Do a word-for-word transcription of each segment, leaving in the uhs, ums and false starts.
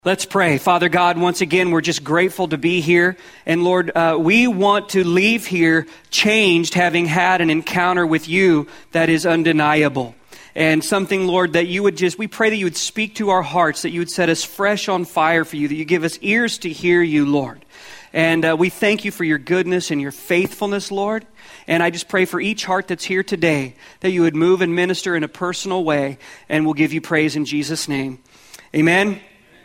Let's pray. Father God, once again, we're just grateful to be here. And Lord, uh, we want to leave here changed, having had an encounter with you that is undeniable. And something, Lord, that you would just, we pray that you would speak to our hearts, that you would set us fresh on fire for you, that you give us ears to hear you, Lord. And uh, we thank you for your goodness and your faithfulness, Lord. And I just pray for each heart that's here today, that you would move and minister in a personal way. And we'll give you praise in Jesus' name. Amen.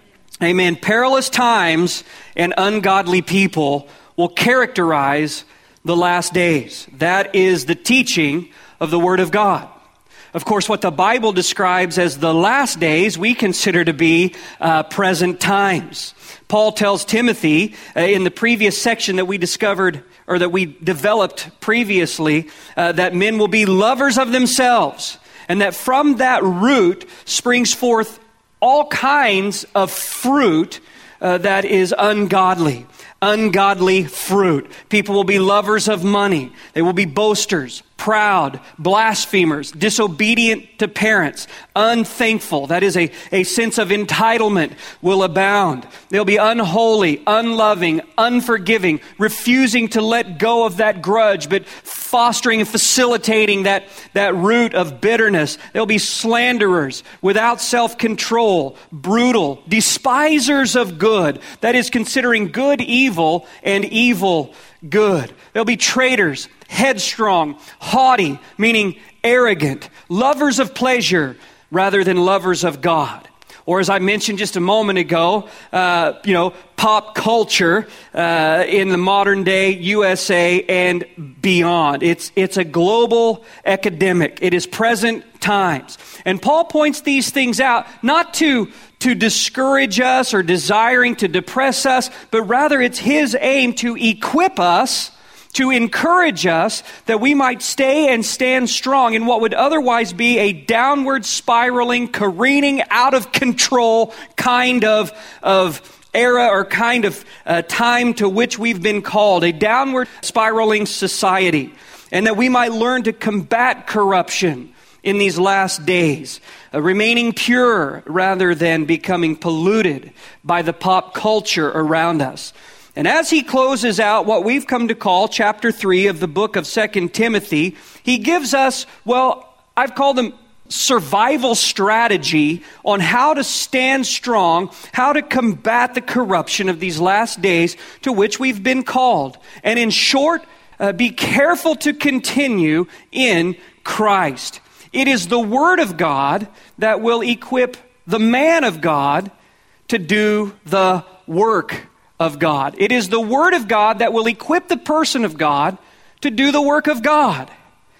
Amen. Perilous times and ungodly people will characterize the last days. That is the teaching of the Word of God. Of course, what the Bible describes as the last days, we consider to be uh, present times. Paul tells Timothy uh, in the previous section that we discovered or that we developed previously uh, that men will be lovers of themselves, and that from that root springs forth all kinds of fruit uh, that is ungodly. Ungodly fruit. People will be lovers of money. They will be boasters, proud, blasphemers, disobedient to parents, unthankful. That is a, a sense of entitlement will abound. They'll be unholy, unloving, unforgiving, refusing to let go of that grudge, but fostering and facilitating that, that root of bitterness. They'll be slanderers, without self-control, brutal, despisers of good. That is considering good evil and evil good. They'll be traitors, headstrong, haughty, meaning arrogant, lovers of pleasure rather than lovers of God. Or as I mentioned just a moment ago, uh, you know, pop culture uh, in the modern day U S A and beyond. It's it's a global epidemic. It is present times. And Paul points these things out not to to discourage us or desiring to depress us, but rather it's his aim to equip us, to encourage us that we might stay and stand strong in what would otherwise be a downward spiraling, careening, out of control kind of, of era or kind of uh, time to which we've been called, a downward spiraling society, and that we might learn to combat corruption in these last days, uh, remaining pure rather than becoming polluted by the pop culture around us. And as he closes out what we've come to call chapter three of the book of Second Timothy, he gives us, well, I've called them survival strategy on how to stand strong, how to combat the corruption of these last days to which we've been called. And in short, uh, be careful to continue in Christ. It is the Word of God that will equip the man of God to do the work of God. It is the Word of God that will equip the person of God to do the work of God.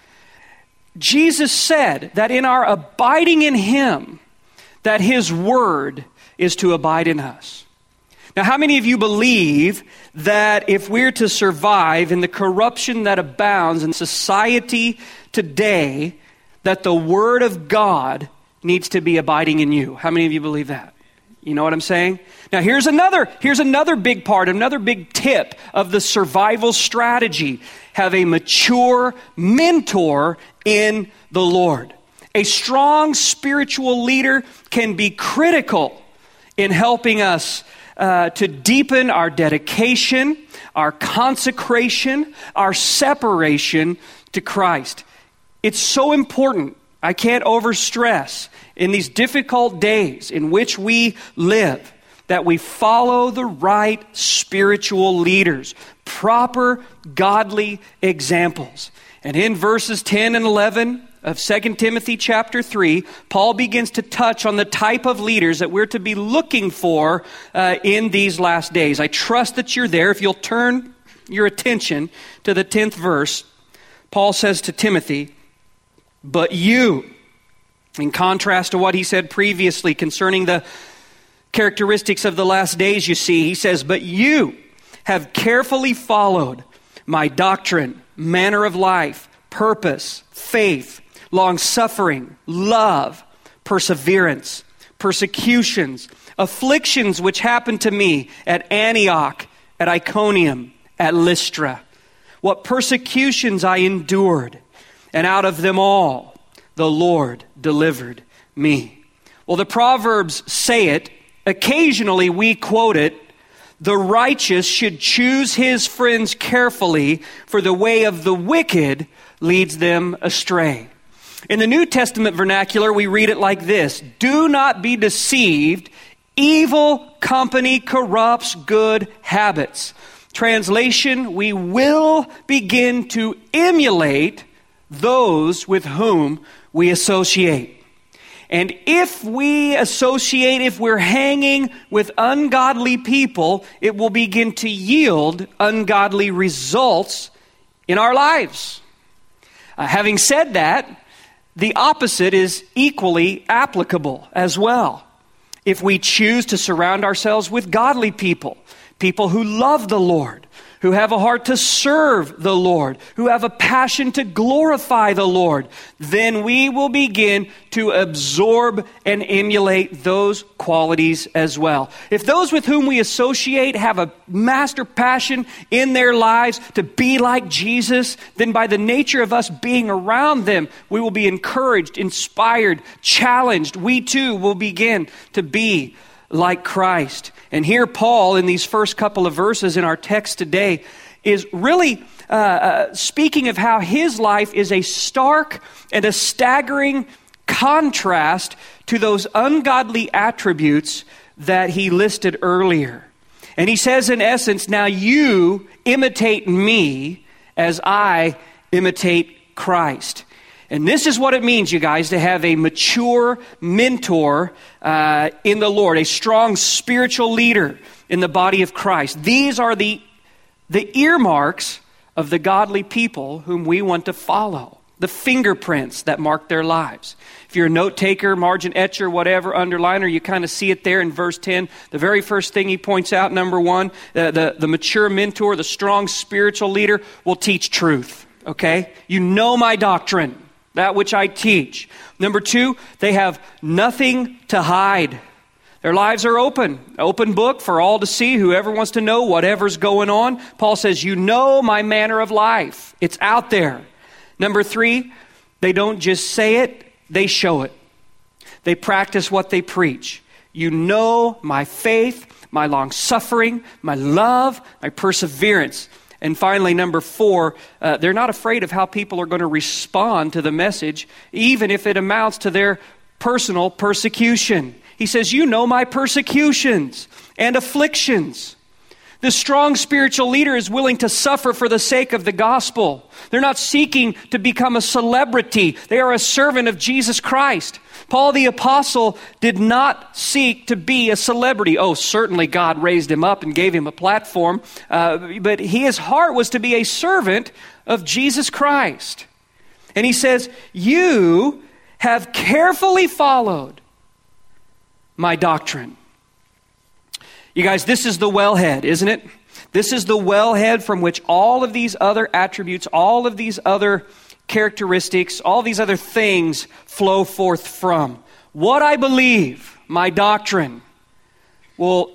Jesus said that in our abiding in Him, that His Word is to abide in us. Now, how many of you believe that if we're to survive in the corruption that abounds in society today, that the Word of God needs to be abiding in you? How many of you believe that? You know what I'm saying? Now, here's another, here's another big part, another big tip of the survival strategy. Have a mature mentor in the Lord. A strong spiritual leader can be critical in helping us uh, to deepen our dedication, our consecration, our separation to Christ. It's so important. I can't overstress in these difficult days in which we live that we follow the right spiritual leaders, proper godly examples. And in verses ten and eleven of Second Timothy chapter three, Paul begins to touch on the type of leaders that we're to be looking for uh, in these last days. I trust that you're there. If you'll turn your attention to the tenth verse, Paul says to Timothy, "But you," in contrast to what he said previously concerning the characteristics of the last days, you see, he says, "But you have carefully followed my doctrine, manner of life, purpose, faith, long-suffering, love, perseverance, persecutions, afflictions which happened to me at Antioch, at Iconium, at Lystra. What persecutions I endured, and out of them all the Lord delivered me." Well, the Proverbs say it Occasionally we quote it, "The righteous should choose his friends carefully, for the way of the wicked leads them astray." In the New Testament vernacular, we read it like this: "Do not be deceived. Evil company corrupts good habits." Translation, we will begin to emulate those with whom we associate. And if we associate, if we're hanging with ungodly people, it will begin to yield ungodly results in our lives. Uh, having said that, the opposite is equally applicable as well. If we choose to surround ourselves with godly people, people who love the Lord, who have a heart to serve the Lord, who have a passion to glorify the Lord, then we will begin to absorb and emulate those qualities as well. If those with whom we associate have a master passion in their lives to be like Jesus, then by the nature of us being around them, we will be encouraged, inspired, challenged. We too will begin to be like Christ. And here Paul, in these first couple of verses in our text today, is really uh, uh, speaking of how his life is a stark and a staggering contrast to those ungodly attributes that he listed earlier. And he says in essence, now you imitate me as I imitate Christ. And this is what it means, you guys, to have a mature mentor uh, in the Lord, a strong spiritual leader in the body of Christ. These are the, the earmarks of the godly people whom we want to follow, the fingerprints that mark their lives. If you're a note taker, margin etcher, whatever, underliner, you kind of see it there in verse ten. The very first thing he points out, number one, the, the, the mature mentor, the strong spiritual leader will teach truth, okay? You know my doctrine, that which I teach. Number two, they have nothing to hide. Their lives are open, open book for all to see, whoever wants to know whatever's going on. Paul says, you know my manner of life. It's out there. Number three, they don't just say it, they show it. They practice what they preach. You know my faith, my long suffering, my love, my perseverance. And finally, number four, uh, they're not afraid of how people are going to respond to the message, even if it amounts to their personal persecution. He says, you know my persecutions and afflictions. The strong spiritual leader is willing to suffer for the sake of the gospel. They're not seeking to become a celebrity. They are a servant of Jesus Christ. Paul the apostle did not seek to be a celebrity. Oh, certainly God raised him up and gave him a platform. Uh, but his heart was to be a servant of Jesus Christ. And he says, you have carefully followed my doctrine. You guys, this is the wellhead, isn't it? This is the wellhead from which all of these other attributes, all of these other characteristics, all these other things flow forth from. What I believe, my doctrine, will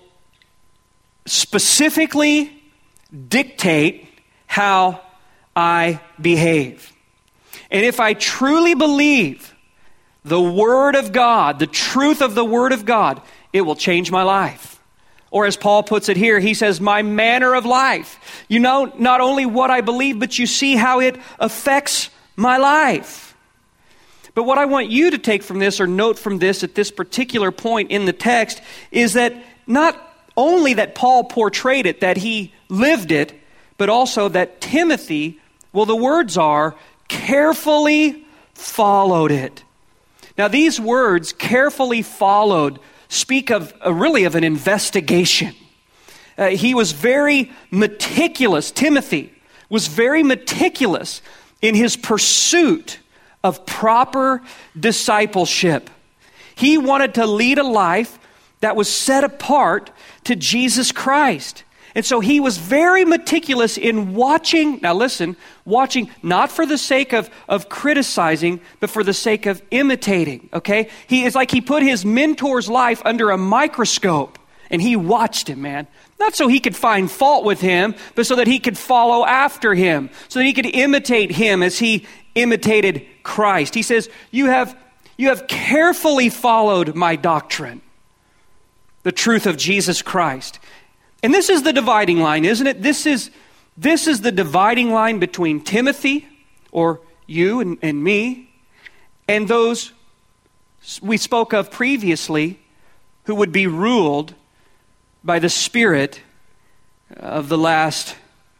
specifically dictate how I behave. And if I truly believe the Word of God, the truth of the Word of God, it will change my life. Or as Paul puts it here, he says, my manner of life. You know not only what I believe, but you see how it affects my life. But what I want you to take from this or note from this at this particular point in the text is that not only that Paul portrayed it, that he lived it, but also that Timothy, well, the words are, carefully followed it. Now these words, carefully followed, speak of uh, really of an investigation. Uh, he was very meticulous. Timothy was very meticulous in his pursuit of proper discipleship. He wanted to lead a life that was set apart to Jesus Christ. And so he was very meticulous in watching, now listen, watching not for the sake of, of criticizing, but for the sake of imitating, okay? He is like he put his mentor's life under a microscope and he watched him, man. Not so he could find fault with him, but so that he could follow after him, so that he could imitate him as he imitated Christ. He says, you have, you have carefully followed my doctrine. the truth of Jesus Christ. And this is the dividing line, isn't it? This is, this is the dividing line between Timothy, or you and, and me, and those we spoke of previously who would be ruled by the Spirit of the last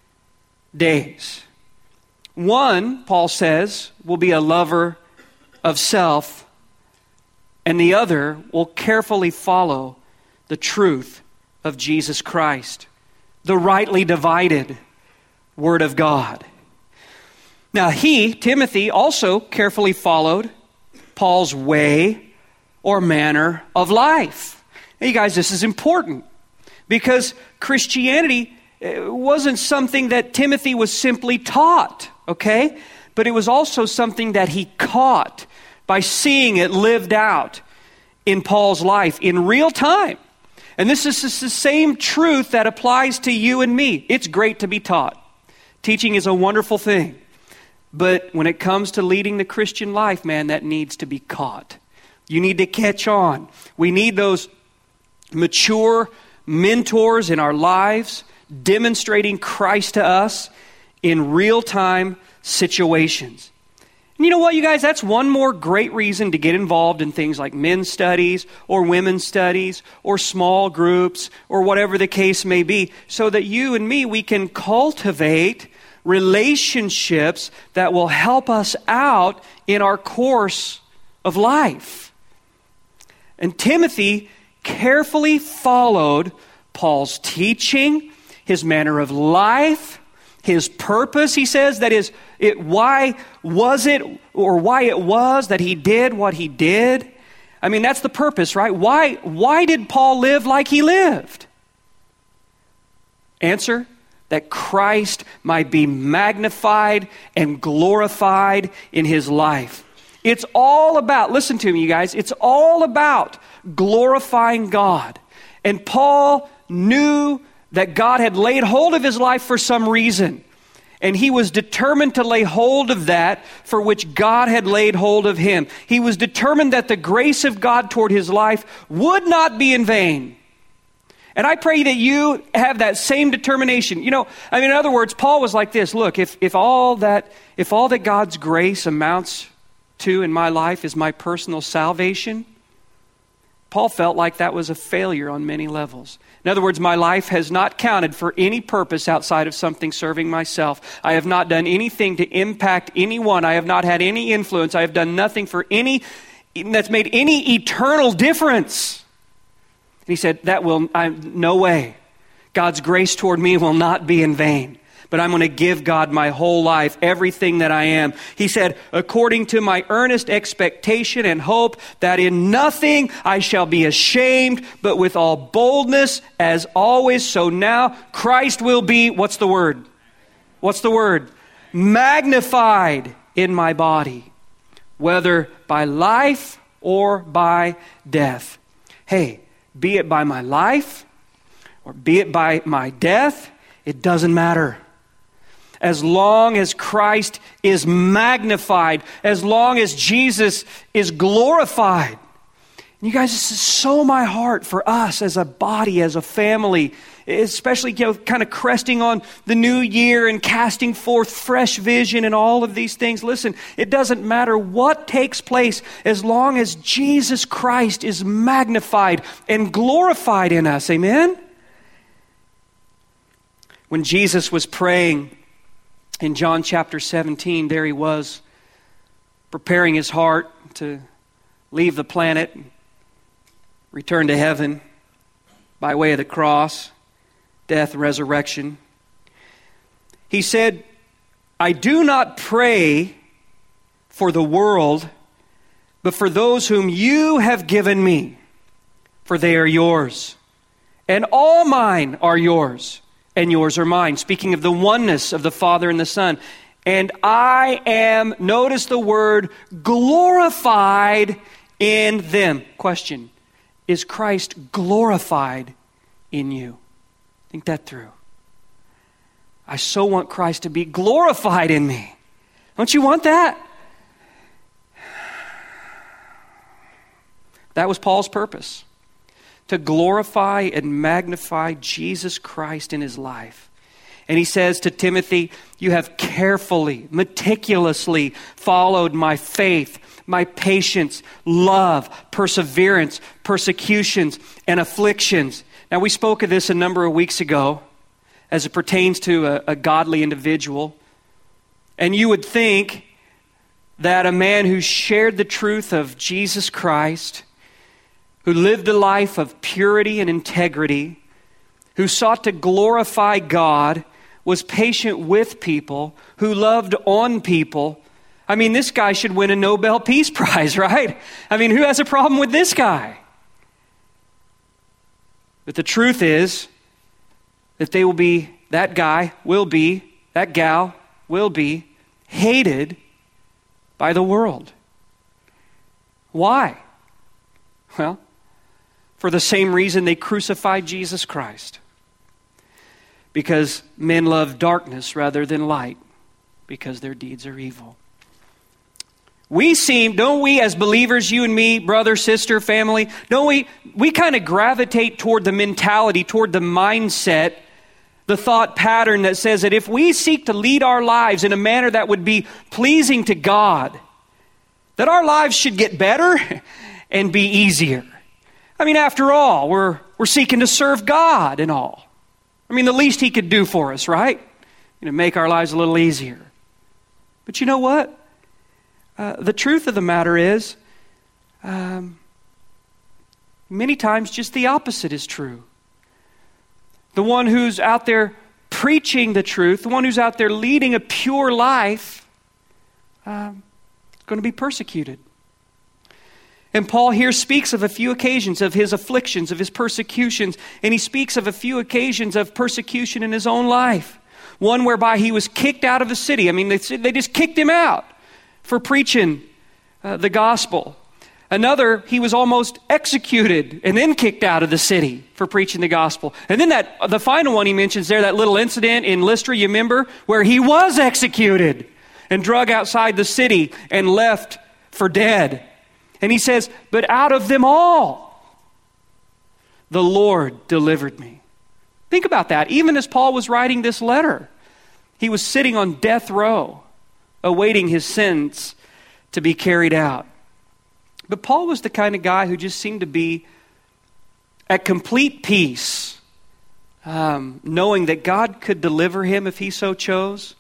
days. One, Paul says, will be a lover of self, and the other will carefully follow the truth of Jesus Christ, the rightly divided Word of God. Now he, Timothy, also carefully followed Paul's way or manner of life. Now, you guys, this is important because Christianity wasn't something that Timothy was simply taught, okay? But it was also something that he caught by seeing it lived out in Paul's life in real time. And this is the same truth that applies to you and me. It's great to be taught. Teaching is a wonderful thing. But when it comes to leading the Christian life, man, that needs to be caught. You need to catch on. We need those mature mentors in our lives demonstrating Christ to us in real-time situations. And you know what, you guys? That's one more great reason to get involved in things like men's studies or women's studies or small groups or whatever the case may be, so that you and me, we can cultivate relationships that will help us out in our course of life. And Timothy carefully followed Paul's teaching, his manner of life, his purpose, he says, that is, it, why was it, or why it was that he did what he did. I mean, that's the purpose, right? Why, why did Paul live like he lived? Answer, that Christ might be magnified and glorified in his life. It's all about, listen to me, you guys, it's all about glorifying God. And Paul knew that God had laid hold of his life for some reason. And he was determined to lay hold of that for which God had laid hold of him. He was determined that the grace of God toward his life would not be in vain. And I pray that you have that same determination. You know, I mean, in other words, Paul was like this. Look, if, if all that, if all that God's grace amounts to in my life is my personal salvation, Paul felt like that was a failure on many levels. In other words, my life has not counted for any purpose outside of something serving myself. I have not done anything to impact anyone. I have not had any influence. I have done nothing for any that's made any eternal difference. And he said, that will, I, no way. God's grace toward me will not be in vain. But I'm going to give God my whole life, everything that I am. He said, according to my earnest expectation and hope that in nothing I shall be ashamed, but with all boldness as always. So now Christ will be, what's the word? What's the word? Magnified in my body, whether by life or by death. Hey, be it by my life or be it by my death, it doesn't matter. As long as Christ is magnified, as long as Jesus is glorified. And you guys, this is so my heart for us as a body, as a family, especially, you know, kind of cresting on the new year and casting forth fresh vision and all of these things. Listen, it doesn't matter what takes place as long as Jesus Christ is magnified and glorified in us. Amen? When Jesus was praying in John chapter seventeen, there he was preparing his heart to leave the planet, return to heaven by way of the cross, death, resurrection. He said, I do not pray for the world, but for those whom you have given me, for they are yours. And all mine are yours, and yours are mine. Speaking of the oneness of the Father and the Son. And I am, notice the word, glorified in them. Question, is Christ glorified in you? Think that through. I so want Christ to be glorified in me. Don't you want that? That was Paul's purpose. to glorify and magnify Jesus Christ in his life. And he says to Timothy, you have carefully, meticulously followed my faith, my patience, love, perseverance, persecutions, and afflictions. Now, we spoke of this a number of weeks ago as it pertains to a, a godly individual. And you would think that a man who shared the truth of Jesus Christ, who lived a life of purity and integrity, who sought to glorify God, was patient with people, who loved on people. I mean, this guy should win a Nobel Peace Prize, right? I mean, who has a problem with this guy? But the truth is that they will be, that guy will be, that gal will be hated by the world. Why? Well, for the same reason they crucified Jesus Christ. Because men love darkness rather than light, because their deeds are evil. We seem, don't we as believers, you and me, brother, sister, family, don't we, we kind of gravitate toward the mentality, toward the mindset, the thought pattern that says that if we seek to lead our lives in a manner that would be pleasing to God, that our lives should get better and be easier. I mean, after all, we're we're seeking to serve God and all. I mean, the least he could do for us, right? You know, make our lives a little easier. But you know what? Uh, the truth of the matter is, um, many times just the opposite is true. The one who's out there preaching the truth, the one who's out there leading a pure life, um, is going to be persecuted. And Paul here speaks of a few occasions of his afflictions, of his persecutions, and he speaks of a few occasions of persecution in his own life. One whereby he was kicked out of the city. I mean, they, they just kicked him out for preaching uh, the gospel. Another, he was almost executed and then kicked out of the city for preaching the gospel. And then that the final one he mentions there, that little incident in Lystra, you remember, where he was executed and drug outside the city and left for dead. And he says, but out of them all, the Lord delivered me. Think about that. Even as Paul was writing this letter, he was sitting on death row, awaiting his sentence to be carried out. But Paul was the kind of guy who just seemed to be at complete peace, um, knowing that God could deliver him if he so chose,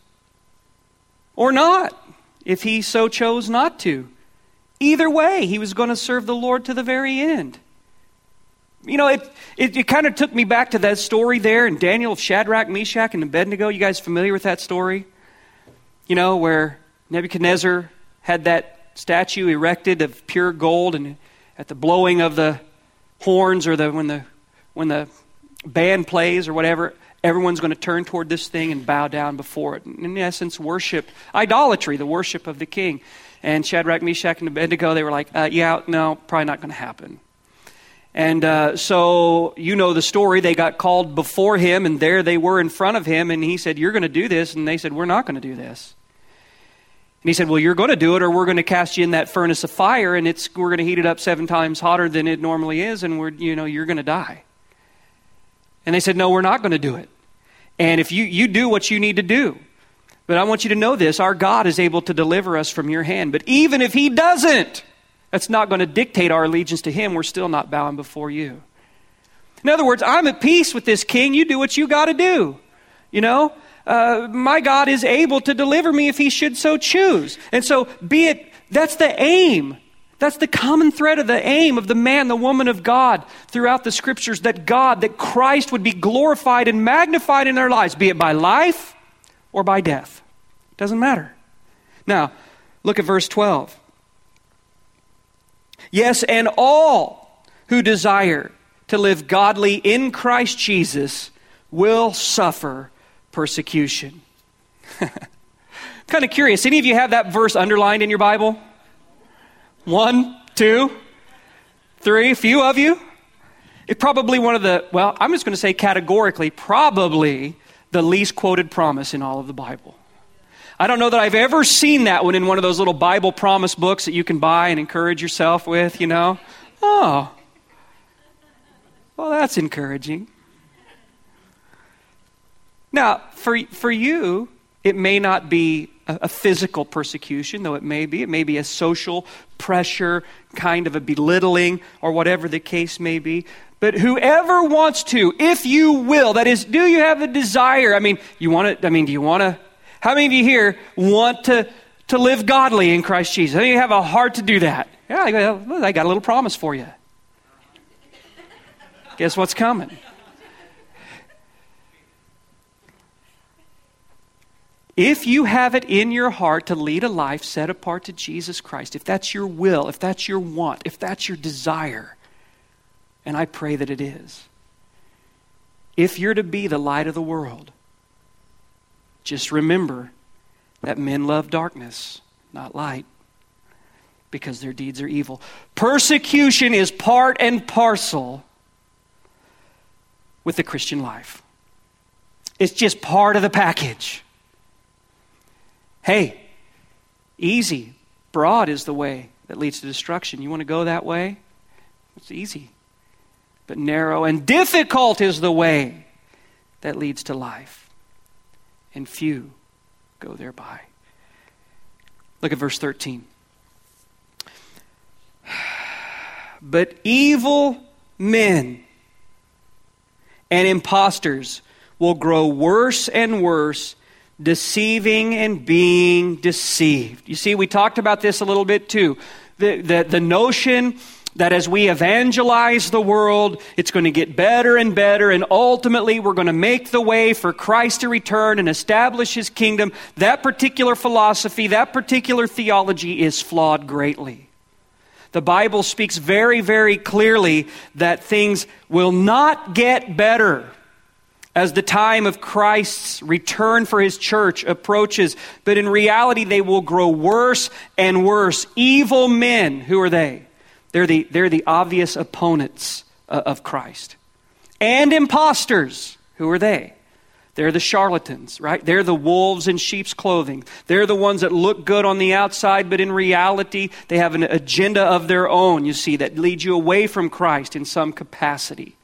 or not, if he so chose not to. Either way, he was going to serve the Lord to the very end. You know, it, it, it kind of took me back to that story there in Daniel, Shadrach, Meshach, and Abednego. You guys familiar with that story? You know, where Nebuchadnezzar had that statue erected of pure gold, and at the blowing of the horns, or the when the when the band plays or whatever, everyone's going to turn toward this thing and bow down before it. In essence, worship, idolatry, the worship of the king. And Shadrach, Meshach, and Abednego, they were like, uh, yeah, no, probably not going to happen. And uh, so, you know the story. They got called before him, and there they were in front of him, and he said, you're going to do this. And they said, we're not going to do this. And he said, well, you're going to do it, or we're going to cast you in that furnace of fire, and it's we're going to heat it up seven times hotter than it normally is, and we're you know you're going to die. And they said, no, we're not going to do it. And if you you do what you need to do. But I want you to know this, our God is able to deliver us from your hand. But even if he doesn't, that's not going to dictate our allegiance to him. We're still not bowing before you. In other words, I'm at peace with this king. You do what you got to do. You know, uh, my God is able to deliver me if he should so choose. And so be it, that's the aim. That's the common thread of the aim of the man, the woman of God throughout the scriptures, that God, that Christ would be glorified and magnified in their lives, be it by life or by death. Doesn't matter. Now, look at verse twelve. Yes, and all who desire to live godly in Christ Jesus will suffer persecution. Kind of curious. Any of you have that verse underlined in your Bible? One, two, three, a few of you. It's probably one of the, well, I'm just going to say categorically, probably the least quoted promise in all of the Bible. I don't know that I've ever seen that one in one of those little Bible promise books that you can buy and encourage yourself with, you know. Oh. Well, that's encouraging. Now, for, for you, it may not be a, a physical persecution, though it may be. It may be a social pressure, kind of a belittling, or whatever the case may be. But whoever wants to, if you will, that is, do you have the desire? I mean, you want to, I mean, do you want to, how many of you here want to, to live godly in Christ Jesus? How many of you have a heart to do that? Yeah, I got, I got a little promise for you. Guess what's coming? If you have it in your heart to lead a life set apart to Jesus Christ, if that's your will, if that's your want, if that's your desire, and I pray that it is, if you're to be the light of the world, just remember that men love darkness, not light, because their deeds are evil. Persecution is part and parcel with the Christian life. It's just part of the package. Hey, easy, broad is the way that leads to destruction. You want to go that way? It's easy. But narrow and difficult is the way that leads to life. And few go thereby. Look at verse thirteen. But evil men and impostors will grow worse and worse, deceiving and being deceived. You see, we talked about this a little bit too. The, the, the notion that as we evangelize the world, it's going to get better and better, and ultimately we're going to make the way for Christ to return and establish His kingdom. That particular philosophy, that particular theology is flawed greatly. The Bible speaks very, very clearly that things will not get better as the time of Christ's return for His church approaches. But in reality, they will grow worse and worse. Evil men, who are they? They're the, they're the obvious opponents uh, of Christ. And imposters, who are they? They're the charlatans, right? They're the wolves in sheep's clothing. They're the ones that look good on the outside, but in reality, they have an agenda of their own, you see, that leads you away from Christ in some capacity.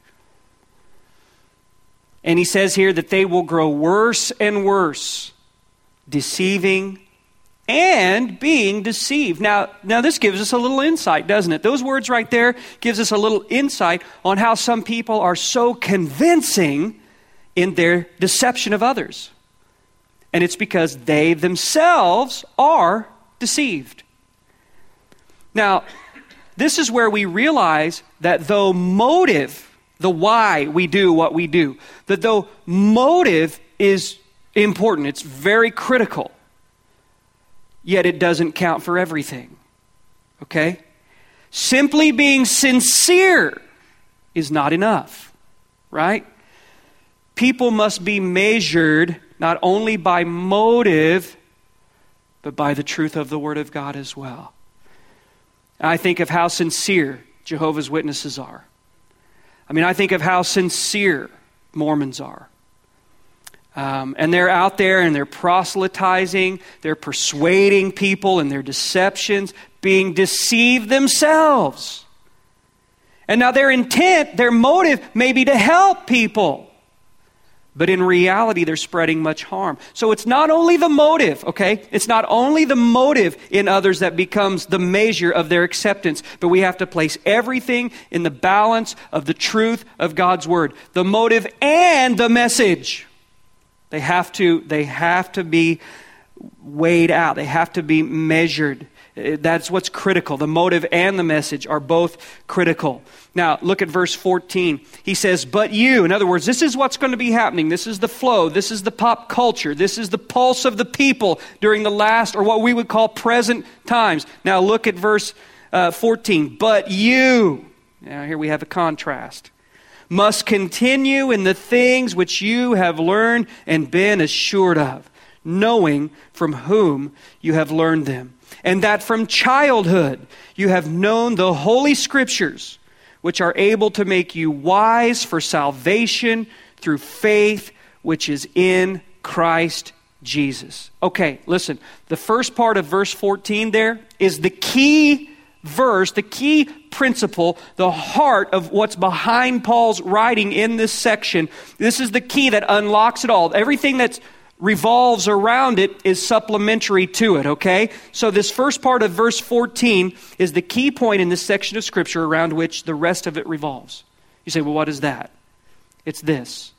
And he says here that they will grow worse and worse, deceiving and being deceived. Now, now this gives us a little insight, doesn't it? Those words right there gives us a little insight on how some people are so convincing in their deception of others. And it's because they themselves are deceived. Now, this is where we realize that though motive, the why we do what we do, that though motive is important, it's very critical, yet it doesn't count for everything. Okay? Simply being sincere is not enough, right? People must be measured not only by motive, but by the truth of the Word of God as well. I think of how sincere Jehovah's Witnesses are. I mean, I think of how sincere Mormons are. Um, and they're out there and they're proselytizing, they're persuading people in their deceptions, being deceived themselves. And now their intent, their motive may be to help people. But in reality, they're spreading much harm. So it's not only the motive, okay? It's not only the motive in others that becomes the measure of their acceptance, but we have to place everything in the balance of the truth of God's Word. The motive and the message. They have to, they have to be weighed out. They have to be measured. That's what's critical. The motive and the message are both critical. Now, look at verse fourteen. He says, but you, in other words, this is what's going to be happening. This is the flow. This is the pop culture. This is the pulse of the people during the last, or what we would call present times. Now, look at verse uh, fourteen. But you, now here we have a contrast, must continue in the things which you have learned and been assured of, knowing from whom you have learned them. And that from childhood you have known the Holy Scriptures, which are able to make you wise for salvation through faith which is in Christ Jesus. Okay, listen. The first part of verse fourteen there is the key verse, the key principle, the heart of what's behind Paul's writing in this section, this is the key that unlocks it all. Everything that revolves around it is supplementary to it, okay? So this first part of verse fourteen is the key point in this section of Scripture around which the rest of it revolves. You say, well, what is that? It's this.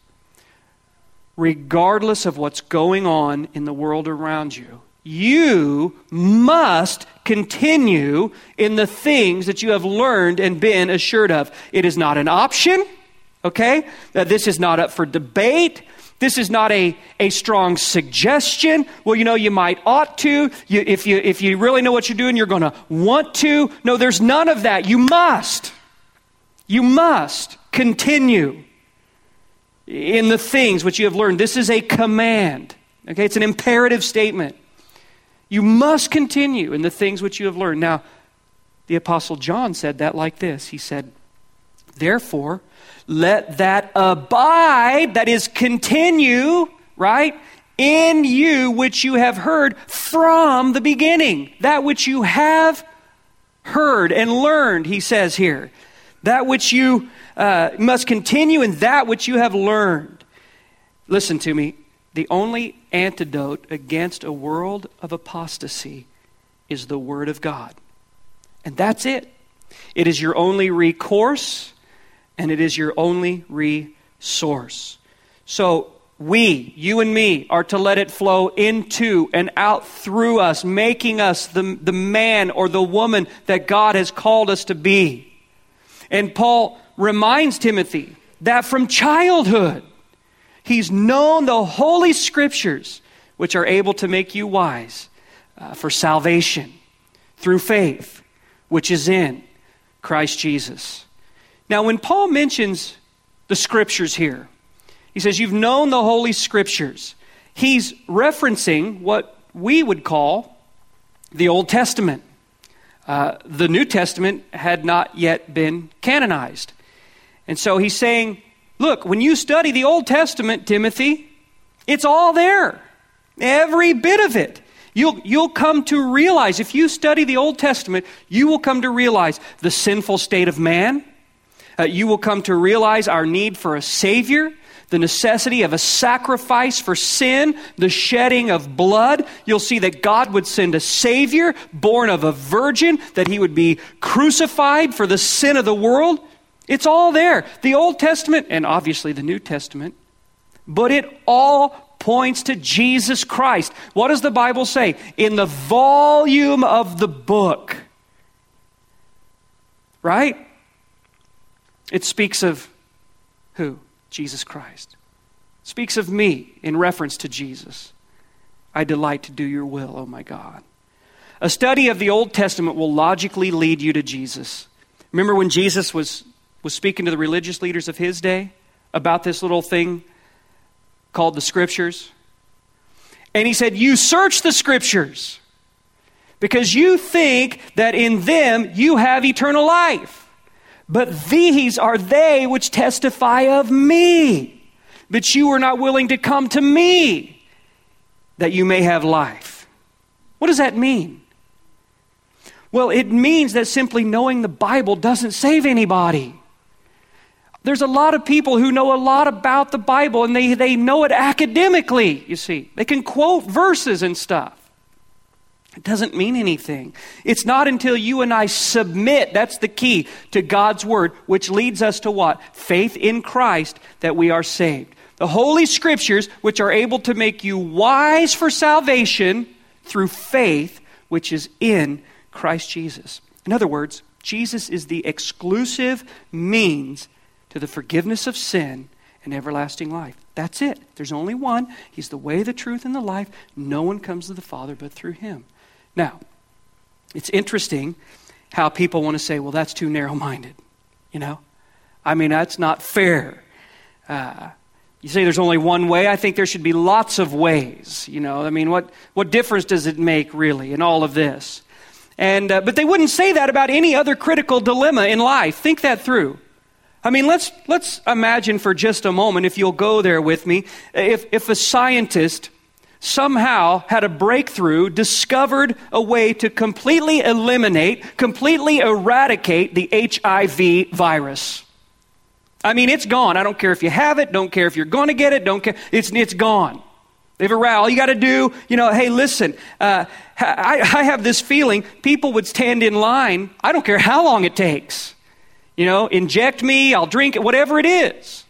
Regardless of what's going on in the world around you, you must continue in the things that you have learned and been assured of. It is not an option, okay? Uh, this is not up for debate. This is not a, a strong suggestion. Well, you know, you might ought to. You, if you if you really know what you're doing, you're going to want to. No, there's none of that. You must. You must continue in the things which you have learned. This is a command. Okay, it's an imperative statement. You must continue in the things which you have learned. Now, the Apostle John said that like this. He said, therefore, let that abide, that is continue, right, in you which you have heard from the beginning. That which you have heard and learned, he says here. That which you uh, must continue in that which you have learned. Listen to me. The only antidote against a world of apostasy is the Word of God. And that's it. It is your only recourse, and it is your only resource. So we, you and me, are to let it flow into and out through us, making us the, the man or the woman that God has called us to be. And Paul reminds Timothy that from childhood, he's known the Holy Scriptures, which are able to make you wise uh, for salvation through faith, which is in Christ Jesus. Now, when Paul mentions the Scriptures here, he says, you've known the Holy Scriptures. He's referencing what we would call the Old Testament. Uh, the New Testament had not yet been canonized. And so he's saying, look, when you study the Old Testament, Timothy, it's all there. Every bit of it. You'll, you'll come to realize, if you study the Old Testament, you will come to realize the sinful state of man. Uh, you will come to realize our need for a Savior, the necessity of a sacrifice for sin, the shedding of blood. You'll see that God would send a Savior born of a virgin, that he would be crucified for the sin of the world. It's all there. The Old Testament and obviously the New Testament. But it all points to Jesus Christ. What does the Bible say? In the volume of the book. Right? It speaks of who? Jesus Christ. It speaks of me in reference to Jesus. I delight to do your will, oh my God. A study of the Old Testament will logically lead you to Jesus. Remember when Jesus was, was speaking to the religious leaders of his day about this little thing called the Scriptures? And he said, you search the Scriptures because you think that in them you have eternal life. But these are they which testify of me. But you are not willing to come to me that you may have life. What does that mean? Well, it means that simply knowing the Bible doesn't save anybody. There's a lot of people who know a lot about the Bible and they, they know it academically, you see. They can quote verses and stuff. It doesn't mean anything. It's not until you and I submit, that's the key, to God's Word, which leads us to what? Faith in Christ, that we are saved. The Holy Scriptures, which are able to make you wise for salvation through faith, which is in Christ Jesus. In other words, Jesus is the exclusive means to the forgiveness of sin and everlasting life. That's it. There's only one. He's the way, the truth, and the life. No one comes to the Father but through him. Now, it's interesting how people want to say, well, that's too narrow-minded. You know? I mean, that's not fair. Uh, you say there's only one way. I think there should be lots of ways. You know, I mean, what, what difference does it make, really, in all of this? And uh, but they wouldn't say that about any other critical dilemma in life. Think that through. I mean, let's let's imagine for just a moment, if you'll go there with me, if if a scientist somehow had a breakthrough, discovered a way to completely eliminate, completely eradicate the H I V virus. I mean, it's gone. I don't care if you have it, don't care if you're going to get it, don't care. It's, it's gone. They've eradicated. All you got to do, you know, hey, listen, uh, I, I have this feeling people would stand in line. I don't care how long it takes. You know, inject me, I'll drink it, whatever it is.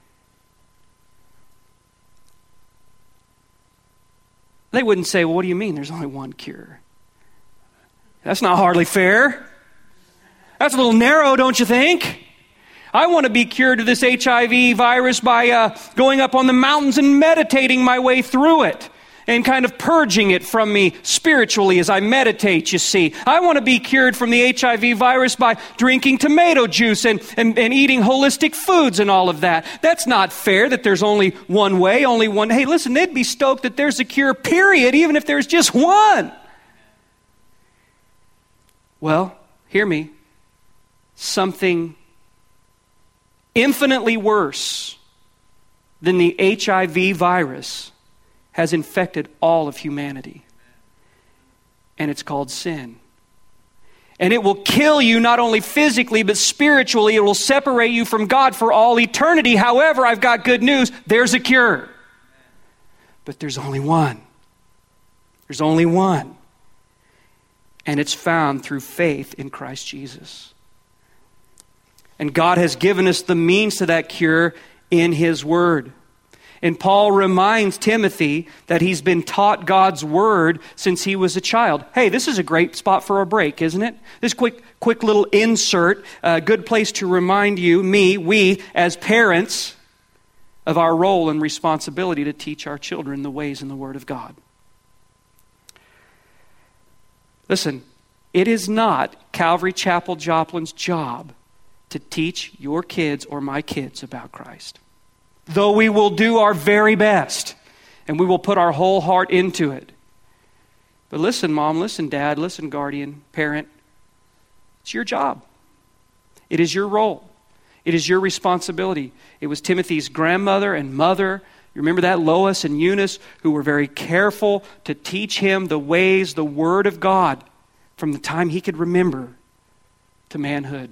They wouldn't say, well, what do you mean there's only one cure? That's not hardly fair. That's a little narrow, don't you think? I want to be cured of this H I V virus by uh, going up on the mountains and meditating my way through it and kind of purging it from me spiritually as I meditate, you see. I want to be cured from the H I V virus by drinking tomato juice and, and, and eating holistic foods and all of that. That's not fair that there's only one way, only one. Hey, listen, they'd be stoked that there's a cure, period, even if there's just one. Well, hear me. Something infinitely worse than the H I V virus has infected all of humanity. And it's called sin. And it will kill you not only physically, but spiritually. It will separate you from God for all eternity. However, I've got good news. There's a cure. But there's only one. There's only one. And it's found through faith in Christ Jesus. And God has given us the means to that cure in His Word. And Paul reminds Timothy that he's been taught God's Word since he was a child. Hey, this is a great spot for a break, isn't it? This quick, quick little insert, a good place to remind you, me, we, as parents, of our role and responsibility to teach our children the ways in the Word of God. Listen, it is not Calvary Chapel Joplin's job to teach your kids or my kids about Christ. Though we will do our very best and we will put our whole heart into it. But listen, mom, listen, dad, listen, guardian, parent. It's your job. It is your role. It is your responsibility. It was Timothy's grandmother and mother. You remember that? Lois and Eunice, who were very careful to teach him the ways, the Word of God from the time he could remember to manhood.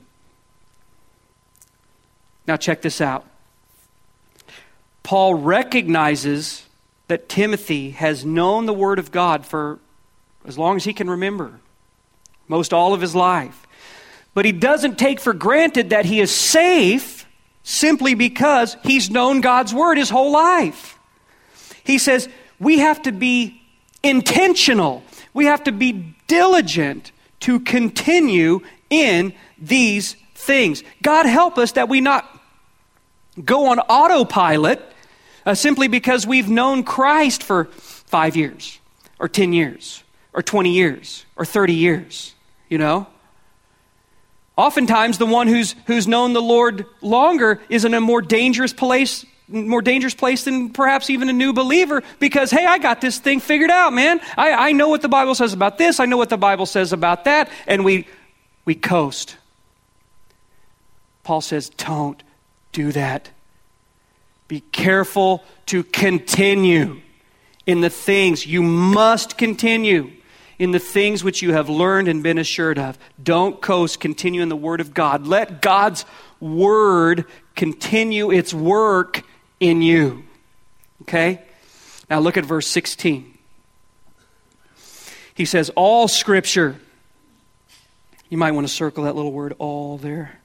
Now check this out. Paul recognizes that Timothy has known the Word of God for as long as he can remember, most all of his life. But he doesn't take for granted that he is safe simply because he's known God's Word his whole life. He says we have to be intentional. We have to be diligent to continue in these things. God help us that we not go on autopilot uh, simply because we've known Christ for five years or ten years or twenty years or thirty years, you know. Oftentimes the one who's who's known the Lord longer is in a more dangerous place, more dangerous place than perhaps even a new believer because, hey, I got this thing figured out, man. I, I know what the Bible says about this. I know what the Bible says about that. And we we coast. Paul says, don't do that. Be careful to continue in the things. You must continue in the things which you have learned and been assured of. Don't coast. Continue in the Word of God. Let God's Word continue its work in you. Okay? Now look at verse sixteen. He says, all Scripture. You might want to circle that little word, all, there.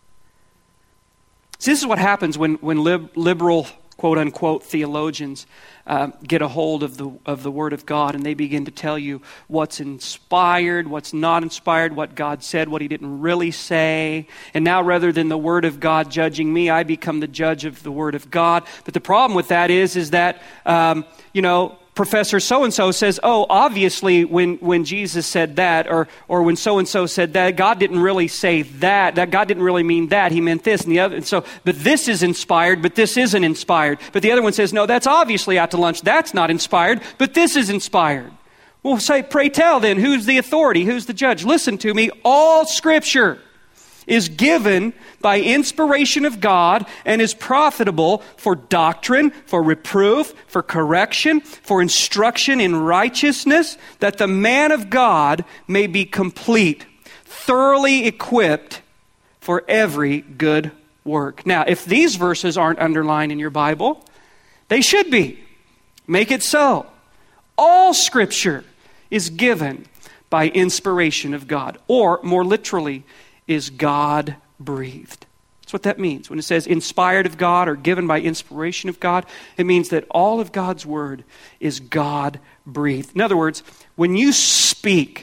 See, this is what happens when, when lib, liberal, quote-unquote, theologians uh, get a hold of the of the Word of God, and they begin to tell you what's inspired, what's not inspired, what God said, what He didn't really say. And now, rather than the Word of God judging me, I become the judge of the Word of God. But the problem with that is, is that, um, you know, Professor so-and-so says, oh, obviously when, when Jesus said that, or or when so-and-so said that, God didn't really say that. That God didn't really mean that. He meant this and the other. And so, but this is inspired, but this isn't inspired. But the other one says, no, that's obviously out to lunch. That's not inspired, but this is inspired. Well, say, pray tell then, who's the authority? Who's the judge? Listen to me. All Scripture is given by inspiration of God and is profitable for doctrine, for reproof, for correction, for instruction in righteousness, that the man of God may be complete, thoroughly equipped for every good work. Now, if these verses aren't underlined in your Bible, they should be. Make it so. All Scripture is given by inspiration of God, or more literally, is God-breathed. That's what that means. When it says inspired of God or given by inspiration of God, it means that all of God's Word is God-breathed. In other words, when you speak,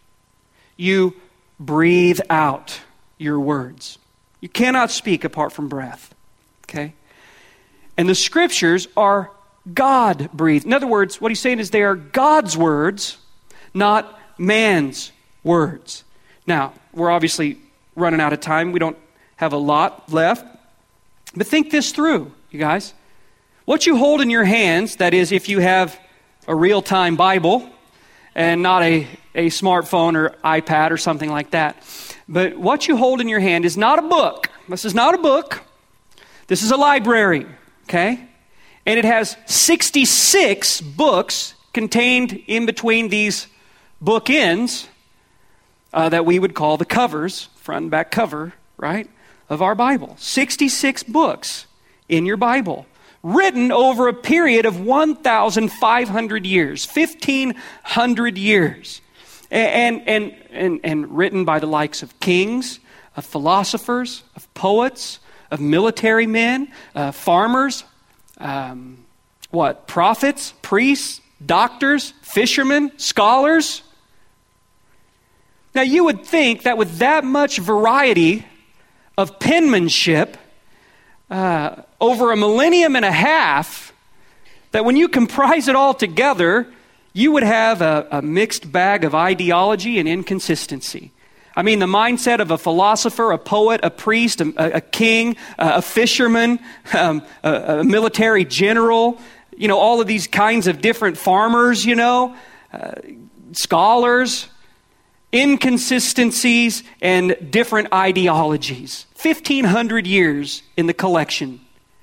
you breathe out your words. You cannot speak apart from breath. Okay? And the Scriptures are God-breathed. In other words, what he's saying is they are God's words, not man's words. Now, we're obviously running out of time. We don't have a lot left. But think this through, you guys. What you hold in your hands, that is, if you have a real-time Bible and not a, a smartphone or iPad or something like that, but what you hold in your hand is not a book. This is not a book. This is a library, okay? And it has sixty-six books contained in between these bookends uh, that we would call the covers, front and back cover, right, of our Bible. sixty-six books in your Bible, written over a period of one thousand five hundred years, fifteen hundred years. And, and, and, and written by the likes of kings, of philosophers, of poets, of military men, uh, farmers, um, what, prophets, priests, doctors, fishermen, scholars. Now you would think that with that much variety of penmanship uh, over a millennium and a half, that when you comprise it all together, you would have a, a mixed bag of ideology and inconsistency. I mean, the mindset of a philosopher, a poet, a priest, a, a king, a fisherman, um, a, a military general, you know, all of these kinds of different farmers, you know, uh, scholars, inconsistencies, and different ideologies. fifteen hundred years in the collection.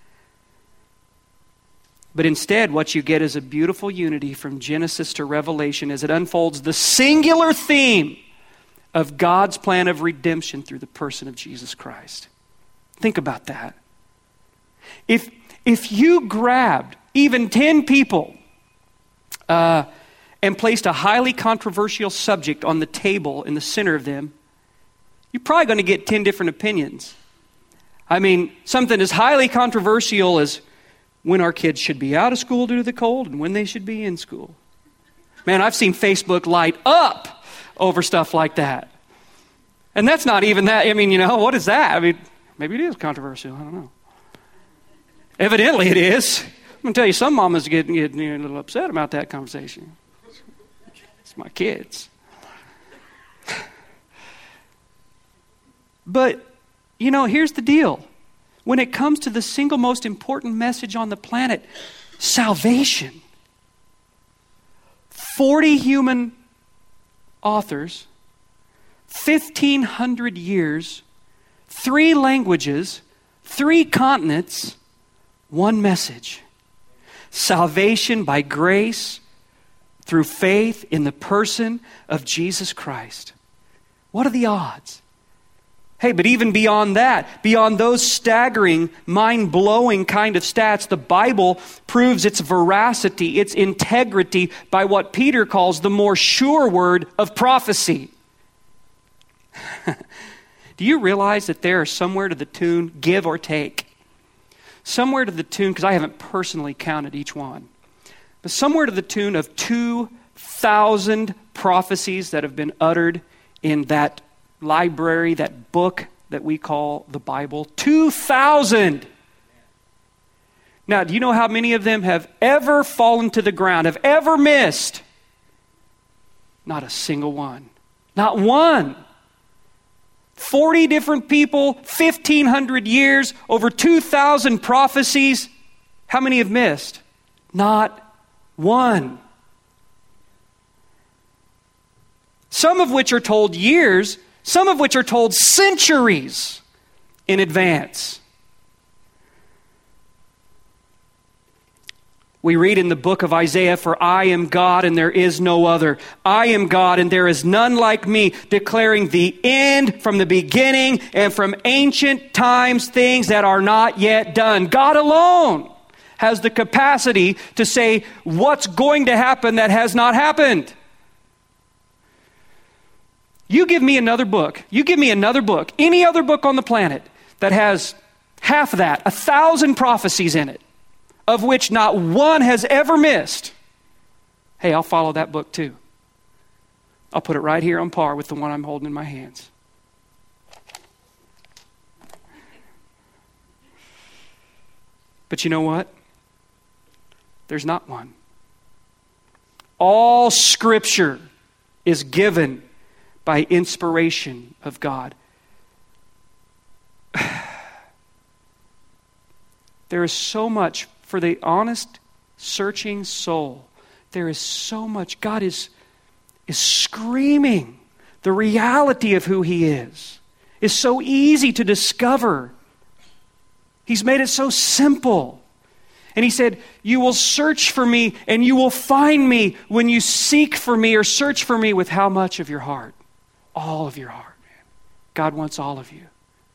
But instead, what you get is a beautiful unity from Genesis to Revelation as it unfolds the singular theme of God's plan of redemption through the person of Jesus Christ. Think about that. If, if you grabbed even ten people uh, and placed a highly controversial subject on the table in the center of them, you're probably going to get ten different opinions. I mean, something as highly controversial as when our kids should be out of school due to the cold and when they should be in school. Man, I've seen Facebook light up over stuff like that. And that's not even that. I mean, you know, what is that? I mean, maybe it is controversial. I don't know. Evidently it is. I'm going to tell you, some mamas get, get you know, a little upset about that conversation. It's my kids. But, you know, here's the deal. When it comes to the single most important message on the planet, salvation, forty human authors, fifteen hundred years, three languages, three continents, one message. Salvation by grace through faith in the person of Jesus Christ. What are the odds? Hey, but even beyond that, beyond those staggering, mind-blowing kind of stats, the Bible proves its veracity, its integrity by what Peter calls the more sure word of prophecy. Do you realize that there are somewhere to the tune, give or take, somewhere to the tune, because I haven't personally counted each one, but somewhere to the tune of two thousand prophecies that have been uttered in that library, that book that we call the Bible. two thousand. Now, do you know how many of them have ever fallen to the ground, have ever missed? Not a single one. Not one. forty different people, fifteen hundred years, over two thousand prophecies. How many have missed? Not one. Some of which are told years some of which are told centuries in advance. We read in the book of Isaiah, "For I am God and there is no other. I am God and there is none like me, declaring the end from the beginning and from ancient times things that are not yet done." God alone has the capacity to say what's going to happen that has not happened. You give me another book, you give me another book, any other book on the planet that has half of that, a thousand prophecies in it, of which not one has ever missed. Hey, I'll follow that book too. I'll put it right here on par with the one I'm holding in my hands. But you know what? There's not one. All Scripture is given by inspiration of God. There is so much for the honest, searching soul. There is so much. God is, is screaming the reality of who He is. It's so easy to discover. He's made it so simple. And He said, you will search for me and you will find me when you seek for me or search for me with how much of your heart? All of your heart, man. God wants all of you.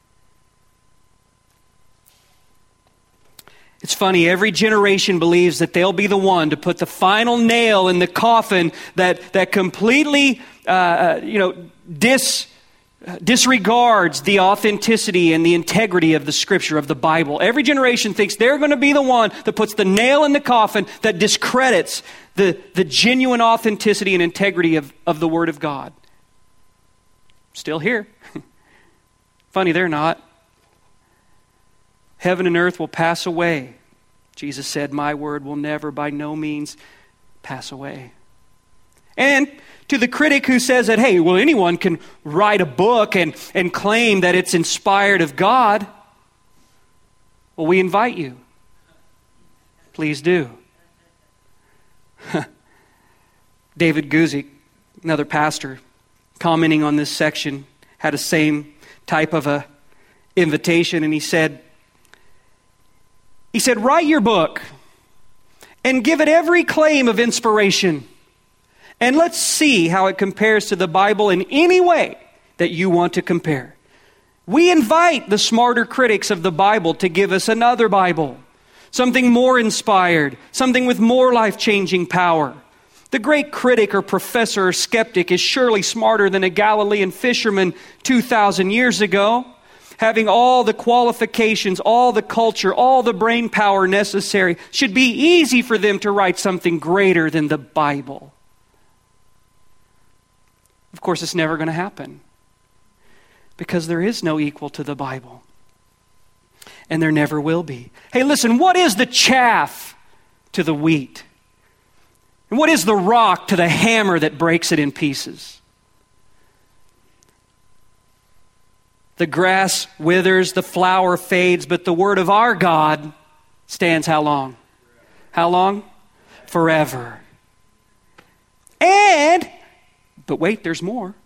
It's funny, every generation believes that they'll be the one to put the final nail in the coffin that, that completely uh, you know, dis, uh, disregards the authenticity and the integrity of the Scripture, of the Bible. Every generation thinks they're going to be the one that puts the nail in the coffin that discredits the, the genuine authenticity and integrity of, of the Word of God. Still here. Funny, they're not. Heaven and earth will pass away. Jesus said, my word will never by no means pass away. And to the critic who says that, hey, well, anyone can write a book and, and claim that it's inspired of God, well, we invite you. Please do. David Guzik, another pastor, commenting on this section, had a same type of a invitation, and he said, he said, write your book and give it every claim of inspiration, and let's see how it compares to the Bible in any way that you want to compare. We invite the smarter critics of the Bible to give us another Bible, something more inspired, something with more life-changing power. The great critic or professor or skeptic is surely smarter than a Galilean fisherman two thousand years ago, having all the qualifications, all the culture, all the brain power necessary. Should be easy for them to write something greater than the Bible. Of course, it's never going to happen, because there is no equal to the Bible. And there never will be. Hey, listen, what is the chaff to the wheat? And what is the rock to the hammer that breaks it in pieces? The grass withers, the flower fades, but the word of our God stands how long? How long? Forever. And, but wait, there's more.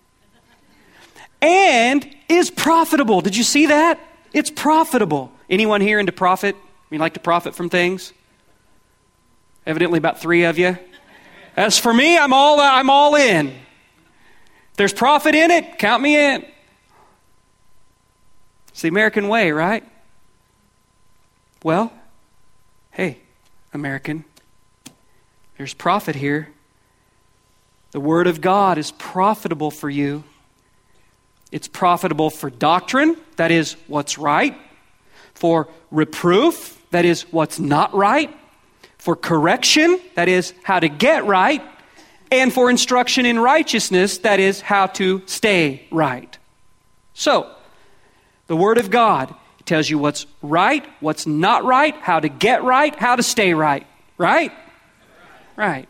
And is profitable. Did you see that? It's profitable. Anyone here into profit? You like to profit from things? Evidently about three of you. As for me, I'm all I'm all in. If there's profit in it, count me in. It's the American way, right? Well, hey, American, there's profit here. The Word of God is profitable for you. It's profitable for doctrine, that is what's right. For reproof, that is what's not right. For correction, that is how to get right. And for instruction in righteousness, that is how to stay right. So, the Word of God tells you what's right, what's not right, how to get right, how to stay right. Right? Right.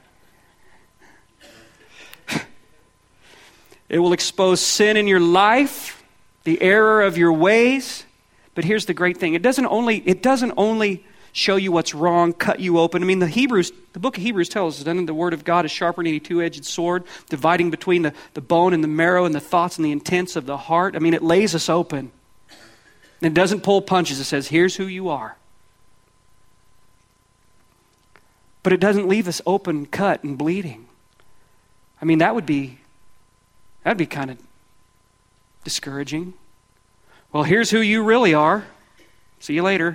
It will expose sin in your life, the error of your ways. But here's the great thing. It doesn't only, it doesn't only show you what's wrong, cut you open. I mean, the Hebrews, the book of Hebrews tells us, doesn't it? The word of God is sharper than any two-edged sword, dividing between the, the bone and the marrow and the thoughts and the intents of the heart. I mean, it lays us open. It doesn't pull punches. It says, here's who you are. But it doesn't leave us open, cut, and bleeding. I mean, that would be, that'd be kind of discouraging. Well, here's who you really are. See you later.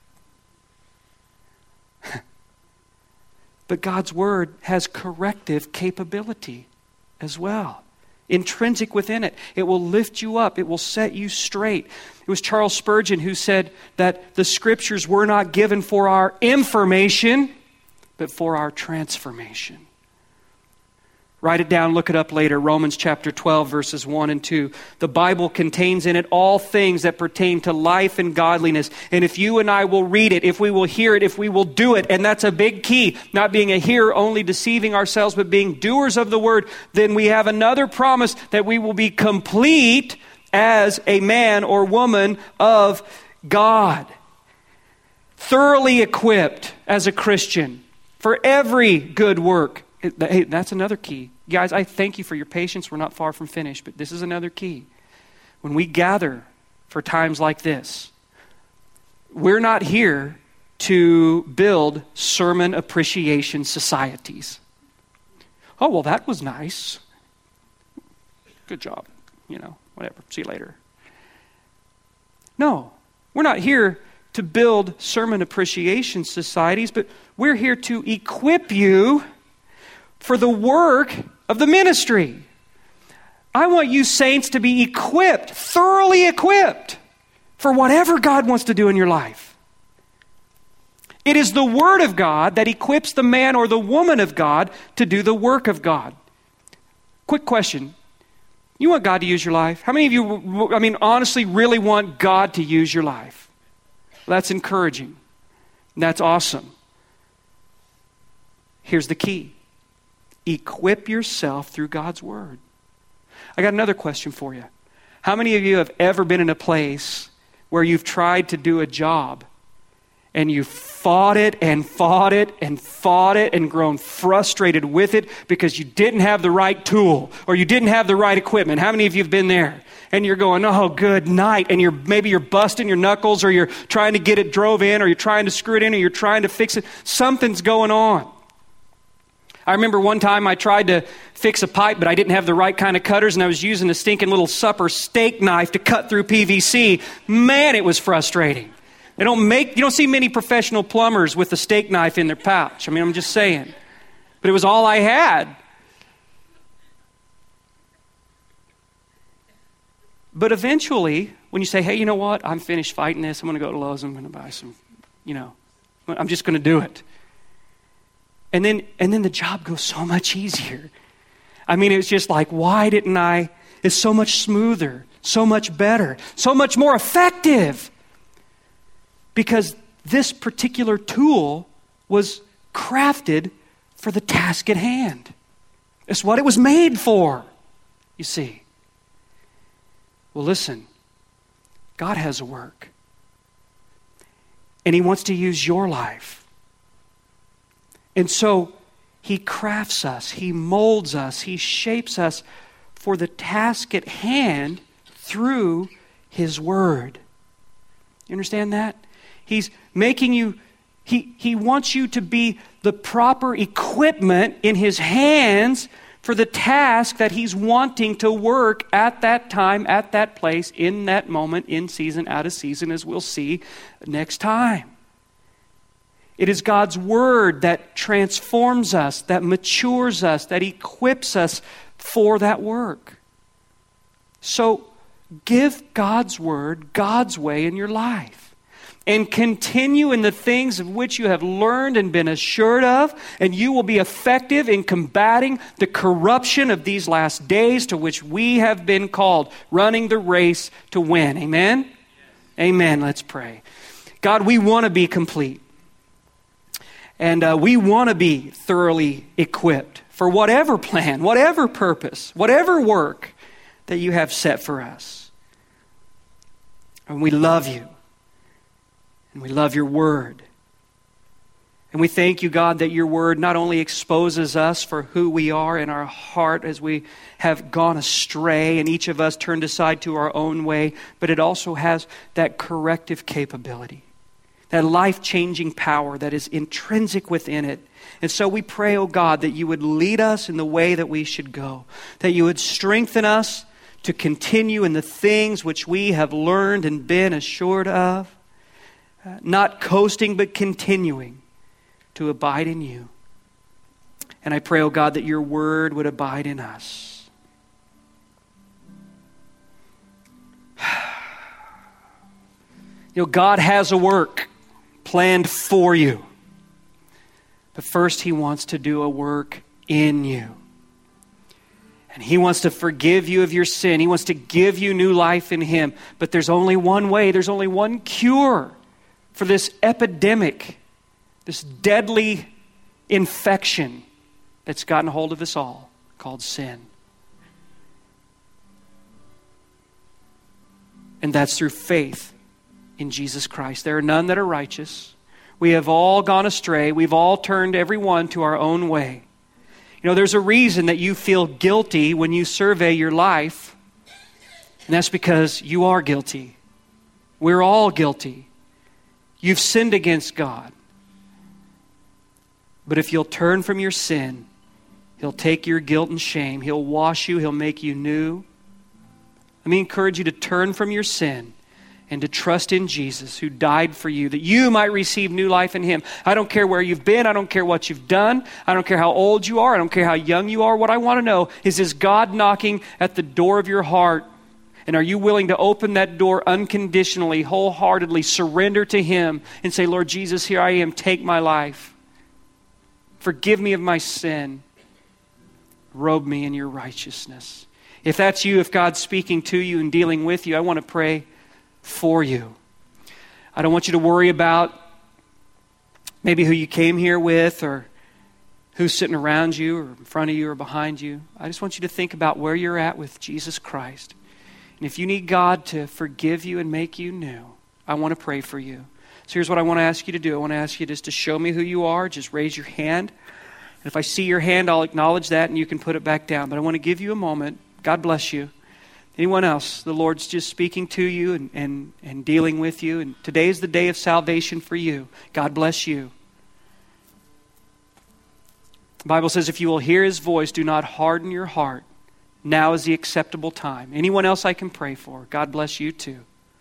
But God's word has corrective capability as well. Intrinsic within it. It will lift you up. It will set you straight. It was Charles Spurgeon who said that the scriptures were not given for our information, but for our transformation. Write it down, look it up later. Romans chapter twelve, verses one and two. The Bible contains in it all things that pertain to life and godliness. And if you and I will read it, if we will hear it, if we will do it, and that's a big key, not being a hearer only deceiving ourselves, but being doers of the word, then we have another promise that we will be complete as a man or woman of God. Thoroughly equipped as a Christian for every good work. Hey, that's another key. Guys, I thank you for your patience. We're not far from finished, but this is another key. When we gather for times like this, we're not here to build sermon appreciation societies. Oh, well, that was nice. Good job. You know, whatever. See you later. No, we're not here to build sermon appreciation societies, but we're here to equip you for the work of the ministry. I want you saints to be equipped, thoroughly equipped, for whatever God wants to do in your life. It is the Word of God that equips the man or the woman of God to do the work of God. Quick question. You want God to use your life? How many of you, I mean, honestly, really want God to use your life? Well, that's encouraging. That's awesome. Here's the key. Equip yourself through God's word. I got another question for you. How many of you have ever been in a place where you've tried to do a job and you fought it and fought it and fought it and grown frustrated with it because you didn't have the right tool or you didn't have the right equipment? How many of you have been there? And you're going, oh, good night. And you're maybe you're busting your knuckles, or you're trying to get it drove in, or you're trying to screw it in, or you're trying to fix it. Something's going on. I remember one time I tried to fix a pipe, but I didn't have the right kind of cutters, and I was using a stinking little supper steak knife to cut through P V C. Man, it was frustrating. They don't make, you don't see many professional plumbers with a steak knife in their pouch. I mean, I'm just saying. But it was all I had. But eventually, when you say, hey, you know what? I'm finished fighting this. I'm going to go to Lowe's. I'm going to buy some, you know, I'm just going to do it. And then and then the job goes so much easier. I mean, it's just like, why didn't I? It's so much smoother, so much better, so much more effective. Because this particular tool was crafted for the task at hand. It's what it was made for, you see. Well, listen, God has a work. And He wants to use your life. And so He crafts us, He molds us, He shapes us for the task at hand through His Word. You understand that? He's making you, He, he wants you to be the proper equipment in His hands for the task that He's wanting to work at that time, at that place, in that moment, in season, out of season, as we'll see next time. It is God's Word that transforms us, that matures us, that equips us for that work. So give God's Word God's way in your life. And continue in the things of which you have learned and been assured of, and you will be effective in combating the corruption of these last days to which we have been called, running the race to win. Amen? Yes. Amen. Let's pray. God, we want to be complete. And uh, we want to be thoroughly equipped for whatever plan, whatever purpose, whatever work that you have set for us. And we love you. And we love your word. And we thank you, God, that your word not only exposes us for who we are in our heart as we have gone astray and each of us turned aside to our own way, but it also has that corrective capability, that life-changing power that is intrinsic within it. And so we pray, oh God, that you would lead us in the way that we should go, that you would strengthen us to continue in the things which we have learned and been assured of, uh, not coasting but continuing to abide in you. And I pray, oh God, that your word would abide in us. You know, God has a work planned for you. But first he wants to do a work in you. And he wants to forgive you of your sin. He wants to give you new life in him. But there's only one way, there's only one cure for this epidemic, this deadly infection that's gotten hold of us all, called sin. And that's through faith in Jesus Christ. There are none that are righteous. We have all gone astray. We've all turned every one to our own way. You know, there's a reason that you feel guilty when you survey your life, and that's because you are guilty. We're all guilty. You've sinned against God. But if you'll turn from your sin, he'll take your guilt and shame. He'll wash you. He'll make you new. Let me encourage you to turn from your sin and to trust in Jesus, who died for you, that you might receive new life in him. I don't care where you've been. I don't care what you've done. I don't care how old you are. I don't care how young you are. What I want to know is, is God knocking at the door of your heart? And are you willing to open that door unconditionally, wholeheartedly, surrender to him and say, Lord Jesus, here I am. Take my life. Forgive me of my sin. Robe me in your righteousness. If that's you, if God's speaking to you and dealing with you, I want to pray for you. I don't want you to worry about maybe who you came here with or who's sitting around you or in front of you or behind you. I just want you to think about where you're at with Jesus Christ. And if you need God to forgive you and make you new, I want to pray for you. So here's what I want to ask you to do. I want to ask you just to show me who you are. Just raise your hand. And if I see your hand, I'll acknowledge that and you can put it back down. But I want to give you a moment. God bless you. Anyone else? The Lord's just speaking to you and, and, and dealing with you. And today is the day of salvation for you. God bless you. The Bible says, if you will hear his voice, do not harden your heart. Now is the acceptable time. Anyone else I can pray for? God bless you too.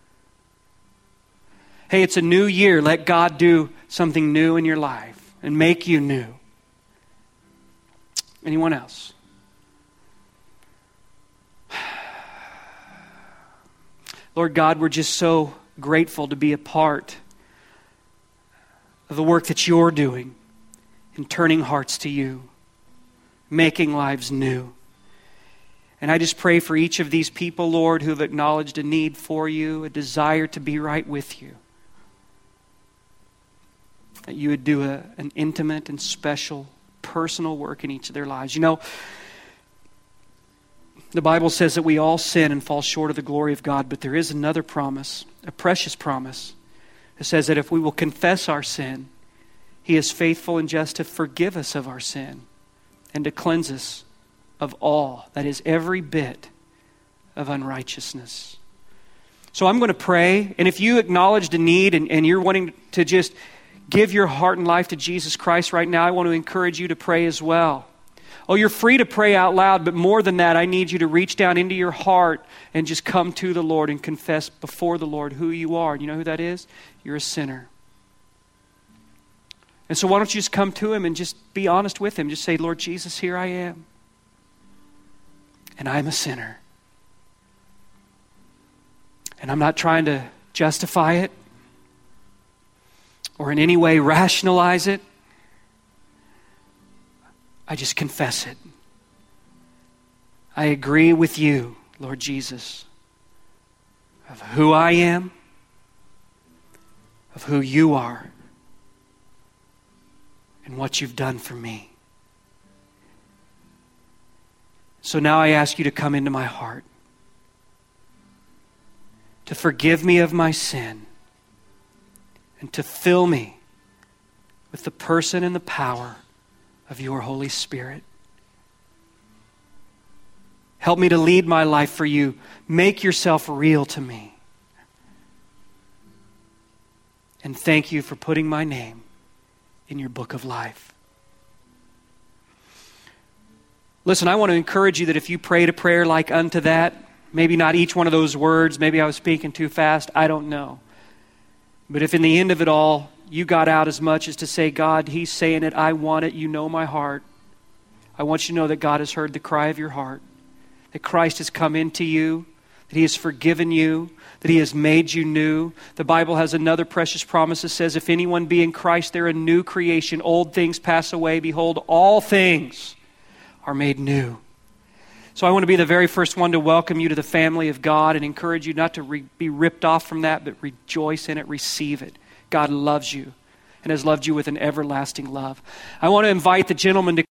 Hey, it's a new year. Let God do something new in your life and make you new. Anyone else? Lord God, we're just so grateful to be a part of the work that you're doing in turning hearts to you, making lives new. And I just pray for each of these people, Lord, who have acknowledged a need for you, a desire to be right with you, that you would do a, an intimate and special, personal work in each of their lives. You know, the Bible says that we all sin and fall short of the glory of God, but there is another promise, a precious promise. It says that if we will confess our sin, he is faithful and just to forgive us of our sin and to cleanse us of all, that is every bit of unrighteousness. So I'm going to pray, and if you acknowledged a need and, and you're wanting to just give your heart and life to Jesus Christ right now, I want to encourage you to pray as well. Oh, you're free to pray out loud, but more than that, I need you to reach down into your heart and just come to the Lord and confess before the Lord who you are. You know who that is? You're a sinner. And so why don't you just come to him and just be honest with him. Just say, Lord Jesus, here I am. And I'm a sinner. And I'm not trying to justify it or in any way rationalize it. I just confess it. I agree with you, Lord Jesus, of who I am, of who you are, and what you've done for me. So now I ask you to come into my heart, to forgive me of my sin, and to fill me with the person and the power of your Holy Spirit. Help me to lead my life for you. Make yourself real to me. And thank you for putting my name in your book of life. Listen, I want to encourage you that if you prayed a prayer like unto that, maybe not each one of those words, maybe I was speaking too fast, I don't know. But if in the end of it all, you got out as much as to say, God, He's saying it, I want it, you know my heart. I want you to know that God has heard the cry of your heart, that Christ has come into you, that He has forgiven you, that He has made you new. The Bible has another precious promise that says, if anyone be in Christ, they're a new creation. Old things pass away. Behold, all things are made new. So I want to be the very first one to welcome you to the family of God and encourage you not to re- be ripped off from that, but rejoice in it, receive it. God loves you and has loved you with an everlasting love. I want to invite the gentleman to